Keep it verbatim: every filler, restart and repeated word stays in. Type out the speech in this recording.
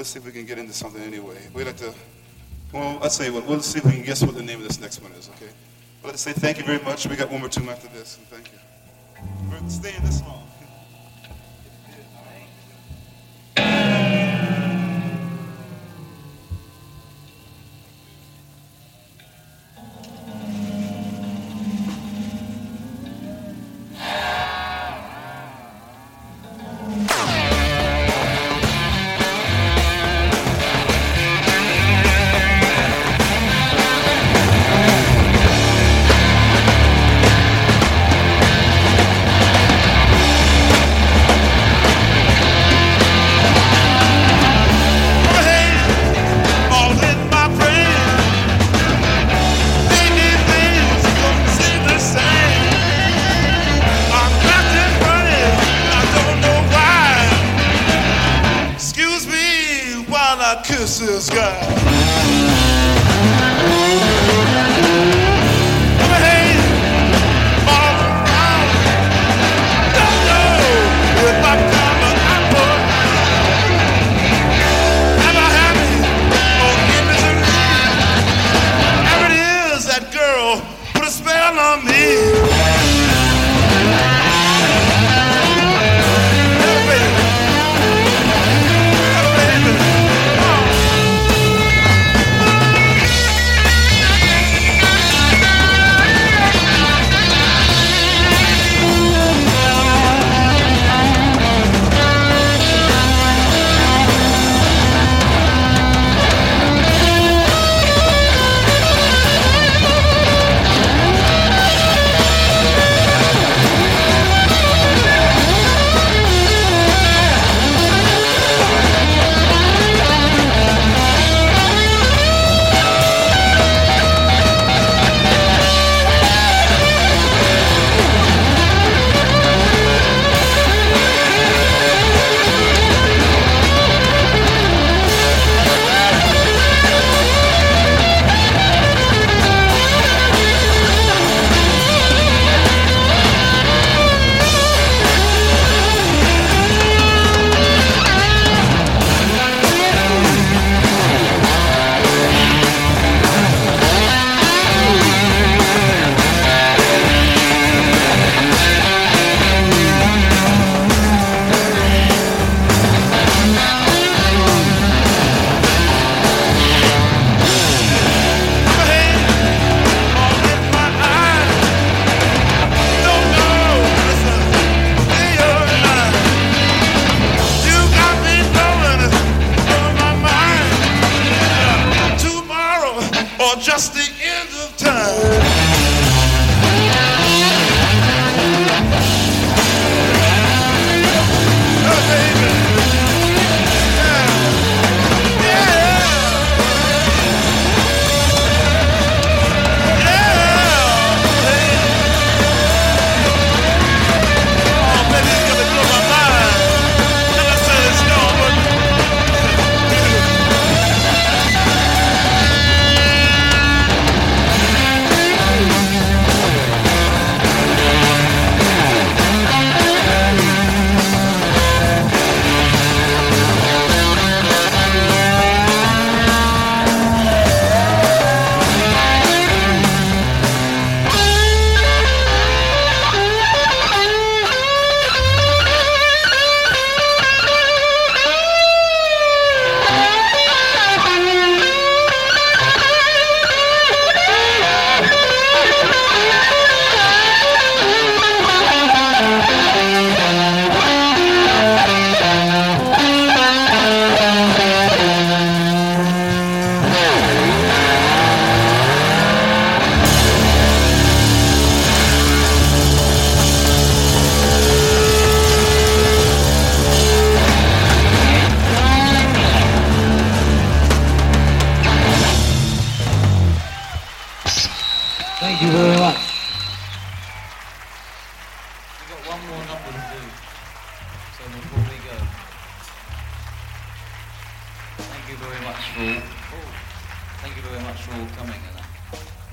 let's see if we can get into something anyway. We'd like to, well, I'll tell you what, we'll see if we can guess what the name of this next one is, okay? I'd like to say thank you very much. We got one more tune after this, and thank you for staying this long. Kiss this guy. Just the end of time. Oh, baby. Thank you very much. We've got one more number to do, so before we go. Thank you very much for all, oh, thank you very much for all coming and that.